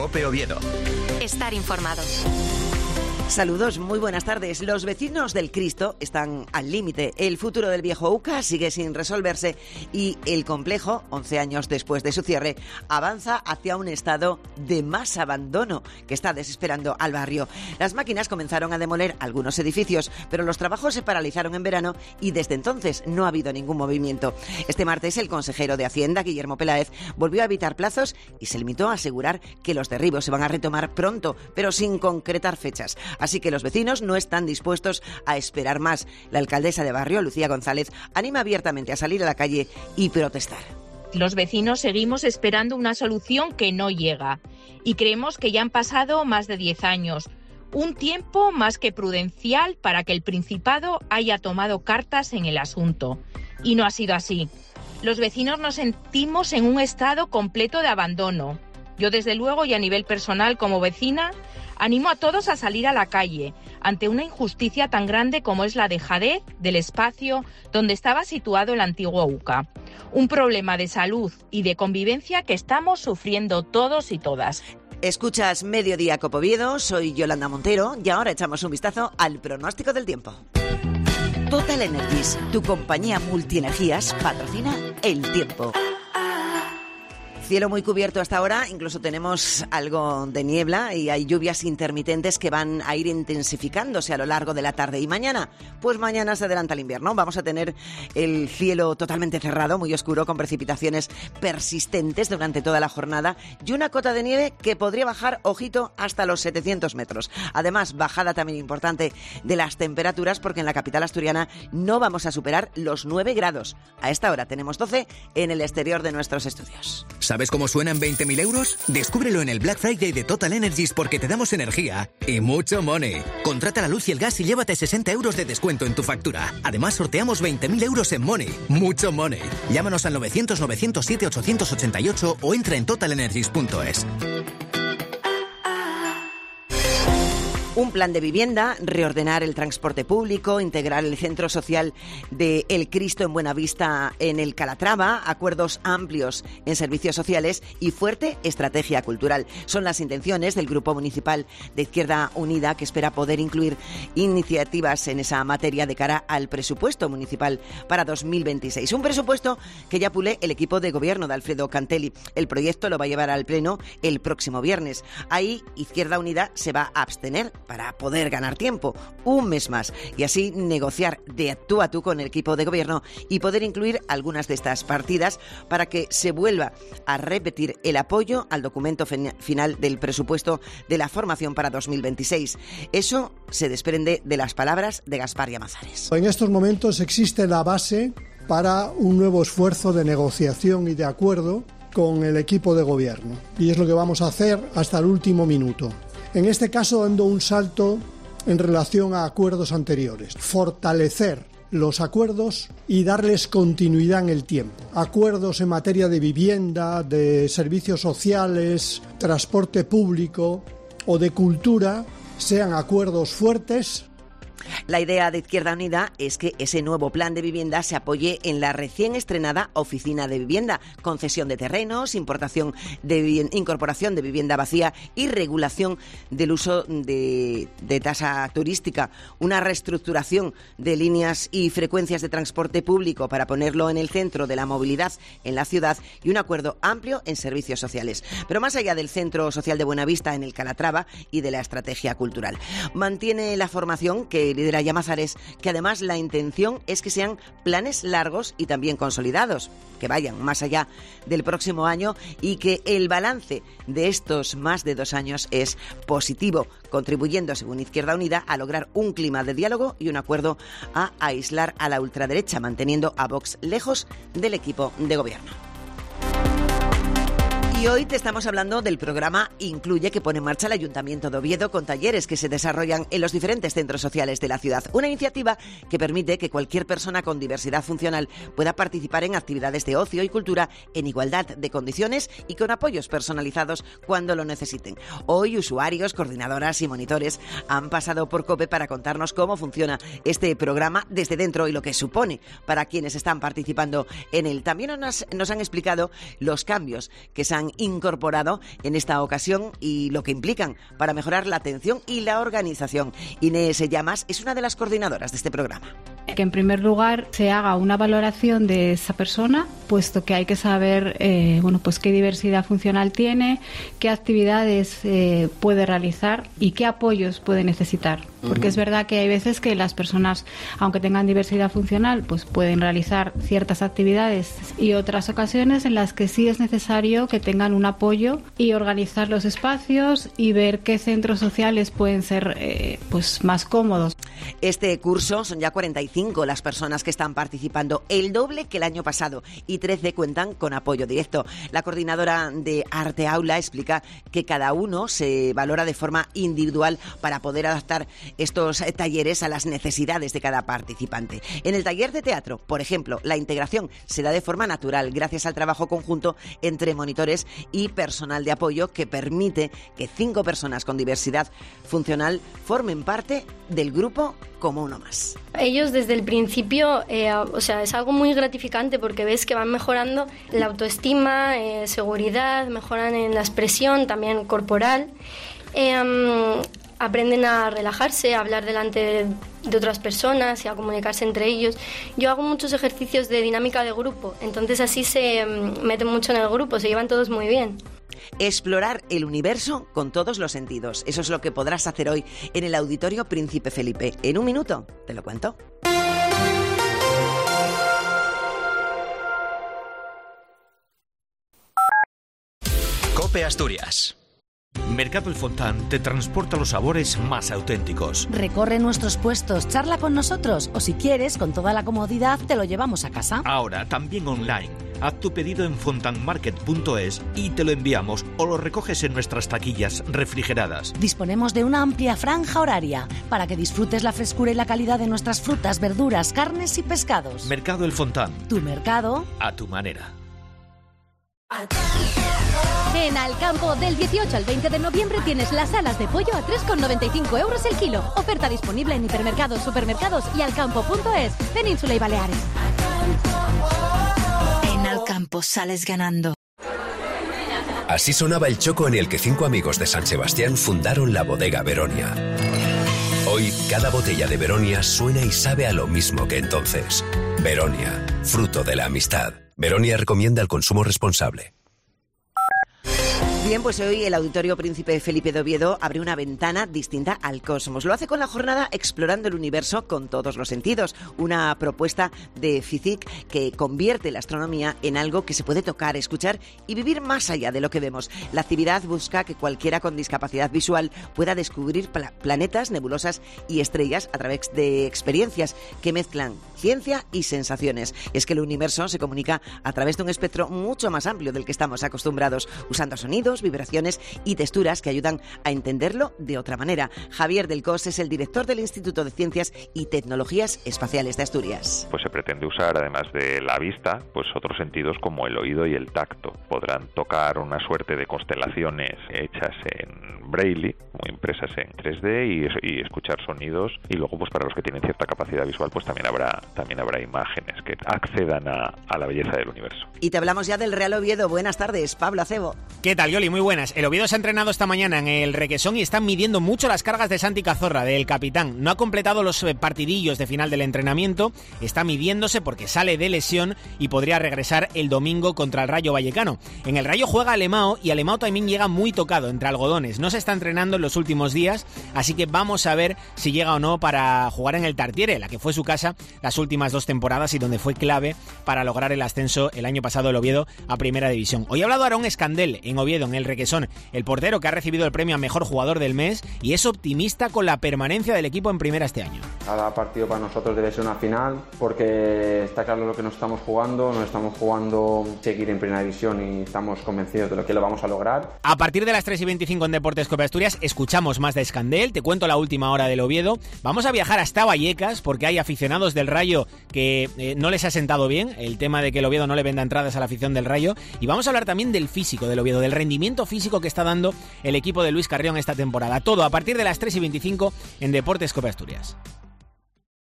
COPE Oviedo. Estar informado. Saludos, muy buenas tardes. Los vecinos del Cristo están al límite. El futuro del viejo UCA sigue sin resolverse y el complejo, 11 años después de su cierre, avanza hacia un estado de más abandono que está desesperando al barrio. Las máquinas comenzaron a demoler algunos edificios, pero los trabajos se paralizaron en verano y desde entonces no ha habido ningún movimiento. Este martes el consejero de Hacienda, Guillermo Peláez, volvió a evitar plazos y se limitó a asegurar que los derribos se van a retomar pronto, pero sin concretar fechas. Así que los vecinos no están dispuestos a esperar más. La alcaldesa de barrio, Lucía González, anima abiertamente a salir a la calle y protestar. Los vecinos seguimos esperando una solución que no llega y creemos que ya han pasado más de 10 años. Un tiempo más que prudencial para que el Principado haya tomado cartas en el asunto. Y no ha sido así. Los vecinos nos sentimos en un estado completo de abandono. Yo, desde luego, y a nivel personal como vecina, animo a todos a salir a la calle ante una injusticia tan grande como es la dejadez del espacio donde estaba situado el antiguo UCA. Un problema de salud y de convivencia que estamos sufriendo todos y todas. Escuchas Mediodía COPE Oviedo, soy Yolanda Montero y ahora echamos un vistazo al pronóstico del tiempo. Total Energies, tu compañía multienergías, patrocina el tiempo. Cielo muy cubierto hasta ahora, incluso tenemos algo de niebla y hay lluvias intermitentes que van a ir intensificándose a lo largo de la tarde. ¿Y mañana? Pues mañana se adelanta el invierno. Vamos a tener el cielo totalmente cerrado, muy oscuro, con precipitaciones persistentes durante toda la jornada y una cota de nieve que podría bajar, ojito, hasta los 700 metros. Además, bajada también importante de las temperaturas porque en la capital asturiana no vamos a superar los 9 grados. A esta hora tenemos 12 en el exterior de nuestros estudios. ¿Sabes cómo suenan 20.000 euros? Descúbrelo en el Black Friday de Total Energies porque te damos energía y mucho money. Contrata la luz y el gas y llévate 60 euros de descuento en tu factura. Además, sorteamos 20.000 euros en money. Mucho money. Llámanos al 900-907-888 o entra en totalenergies.es. Un plan de vivienda, reordenar el transporte público, integrar el centro social de El Cristo en Buenavista en el Calatrava, acuerdos amplios en servicios sociales y fuerte estrategia cultural. Son las intenciones del Grupo Municipal de Izquierda Unida, que espera poder incluir iniciativas en esa materia de cara al presupuesto municipal para 2026. Un presupuesto que ya pule el equipo de gobierno de Alfredo Cantelli. El proyecto lo va a llevar al Pleno el próximo viernes. Ahí Izquierda Unida se va a abstener para poder ganar tiempo, un mes más, y así negociar de tú a tú con el equipo de gobierno y poder incluir algunas de estas partidas para que se vuelva a repetir el apoyo al documento final del presupuesto de la formación para 2026. Eso se desprende de las palabras de Gaspar Llamazares. En estos momentos existe la base para un nuevo esfuerzo de negociación y de acuerdo con el equipo de gobierno, y es lo que vamos a hacer hasta el último minuto. En este caso, dando un salto en relación a acuerdos anteriores. Fortalecer los acuerdos y darles continuidad en el tiempo. Acuerdos en materia de vivienda, de servicios sociales, transporte público o de cultura sean acuerdos fuertes. La idea de Izquierda Unida es que ese nuevo plan de vivienda se apoye en la recién estrenada Oficina de Vivienda, concesión de terrenos, incorporación de vivienda vacía y regulación del uso de tasa turística, una reestructuración de líneas y frecuencias de transporte público para ponerlo en el centro de la movilidad en la ciudad y un acuerdo amplio en servicios sociales. Pero más allá del Centro Social de Buenavista en el Calatrava y de la estrategia cultural, mantiene la formación que lidera Llamazares, que además la intención es que sean planes largos y también consolidados, que vayan más allá del próximo año y que el balance de estos más de 2 años es positivo, contribuyendo, según Izquierda Unida, a lograr un clima de diálogo y un acuerdo a aislar a la ultraderecha, manteniendo a Vox lejos del equipo de gobierno. Y hoy te estamos hablando del programa Incluye, que pone en marcha el Ayuntamiento de Oviedo con talleres que se desarrollan en los diferentes centros sociales de la ciudad. Una iniciativa que permite que cualquier persona con diversidad funcional pueda participar en actividades de ocio y cultura en igualdad de condiciones y con apoyos personalizados cuando lo necesiten. Hoy usuarios, coordinadoras y monitores han pasado por COPE para contarnos cómo funciona este programa desde dentro y lo que supone para quienes están participando en él. También nos han explicado los cambios que se han han incorporado en esta ocasión y lo que implican para mejorar la atención y la organización. Inés Llamas es una de las coordinadoras de este programa. Que en primer lugar se haga una valoración de esa persona, puesto que hay que saber pues qué diversidad funcional tiene, qué actividades puede realizar y qué apoyos puede necesitar. Porque es verdad que hay veces que las personas, aunque tengan diversidad funcional, pues pueden realizar ciertas actividades y otras ocasiones en las que sí es necesario que tengan un apoyo y organizar los espacios y ver qué centros sociales pueden ser pues más cómodos. Este curso son ya 45 las personas que están participando, el doble que el año pasado, y 13 cuentan con apoyo directo. La coordinadora de Arte Aula explica que cada uno se valora de forma individual para poder adaptar estos talleres a las necesidades de cada participante. En el taller de teatro, por ejemplo, la integración se da de forma natural gracias al trabajo conjunto entre monitores y personal de apoyo que permite que 5 personas con diversidad funcional formen parte del grupo como uno más. Ellos desde el principio, es algo muy gratificante porque ves que van mejorando la autoestima, seguridad, mejoran en la expresión también corporal. Aprenden a relajarse, a hablar delante de otras personas y a comunicarse entre ellos. Yo hago muchos ejercicios de dinámica de grupo, entonces así se meten mucho en el grupo, se llevan todos muy bien. Explorar el universo con todos los sentidos. Eso es lo que podrás hacer hoy en el Auditorio Príncipe Felipe. En un minuto te lo cuento. COPE Asturias. Mercado El Fontán te transporta los sabores más auténticos. Recorre nuestros puestos, charla con nosotros o si quieres, con toda la comodidad, te lo llevamos a casa. Ahora también online. Haz tu pedido en fontanmarket.es y te lo enviamos o lo recoges en nuestras taquillas refrigeradas. Disponemos de una amplia franja horaria para que disfrutes la frescura y la calidad de nuestras frutas, verduras, carnes y pescados. Mercado El Fontán. Tu mercado a tu manera. En Alcampo, del 18 al 20 de noviembre tienes las alas de pollo a 3,95 euros el kilo. Oferta disponible en hipermercados, supermercados y alcampo.es, Península y Baleares. En Alcampo sales ganando. Así sonaba el choco en el que 5 amigos de San Sebastián fundaron la bodega Veronia. Hoy, cada botella de Veronia suena y sabe a lo mismo que entonces. Veronia, fruto de la amistad. Veronia recomienda el consumo responsable. Bien, pues hoy el Auditorio Príncipe Felipe de Oviedo abre una ventana distinta al cosmos. Lo hace con la jornada Explorando el Universo con todos los sentidos, una propuesta de FICIC que convierte la astronomía en algo que se puede tocar, escuchar y vivir más allá de lo que vemos. La actividad busca que cualquiera con discapacidad visual pueda descubrir planetas, nebulosas y estrellas a través de experiencias que mezclan ciencia y sensaciones. Es que el universo se comunica a través de un espectro mucho más amplio del que estamos acostumbrados, usando sonidos, vibraciones y texturas que ayudan a entenderlo de otra manera. Javier del Cos es el director del Instituto de Ciencias y Tecnologías Espaciales de Asturias. Pues se pretende usar, además de la vista, pues otros sentidos como el oído y el tacto. Podrán tocar una suerte de constelaciones hechas en braille, o impresas en 3D y escuchar sonidos. Y luego, pues para los que tienen cierta capacidad visual, pues también habrá imágenes que accedan a la belleza del universo. Y te hablamos ya del Real Oviedo. Buenas tardes, Pablo Acebo. ¿Qué tal, Yoli? Muy buenas. El Oviedo se ha entrenado esta mañana en el Requesón y están midiendo mucho las cargas de Santi Cazorla, del capitán. No ha completado los partidillos de final del entrenamiento, está midiéndose porque sale de lesión y podría regresar el domingo contra el Rayo Vallecano. En el Rayo juega Alemao y Alemao también llega muy tocado, entre algodones. No se está entrenando en los últimos días, así que vamos a ver si llega o no para jugar en el Tartiere, la que fue su casa las últimas 2 temporadas y donde fue clave para lograr el ascenso el año pasado el Oviedo a Primera División. Hoy ha hablado Aarón Escandel en Oviedo, en el Requesón, el portero que ha recibido el premio a Mejor Jugador del Mes y es optimista con la permanencia del equipo en Primera este año. Cada partido para nosotros debe ser una final porque está claro lo que nos estamos jugando seguir en Primera División y estamos convencidos de lo que lo vamos a lograr. A partir de las 3:25 en Deportes COPE Asturias escuchamos más de Escandel, te cuento la última hora del Oviedo, vamos a viajar hasta Vallecas porque hay aficionados del Rayo que no les ha sentado bien el tema de que el Oviedo no le venda entradas a la afición del Rayo y vamos a hablar también del físico del Oviedo, del rendimiento físico que está dando el equipo de Luis Carrión esta temporada. Todo a partir de las 3:25 en Deportes COPE Asturias.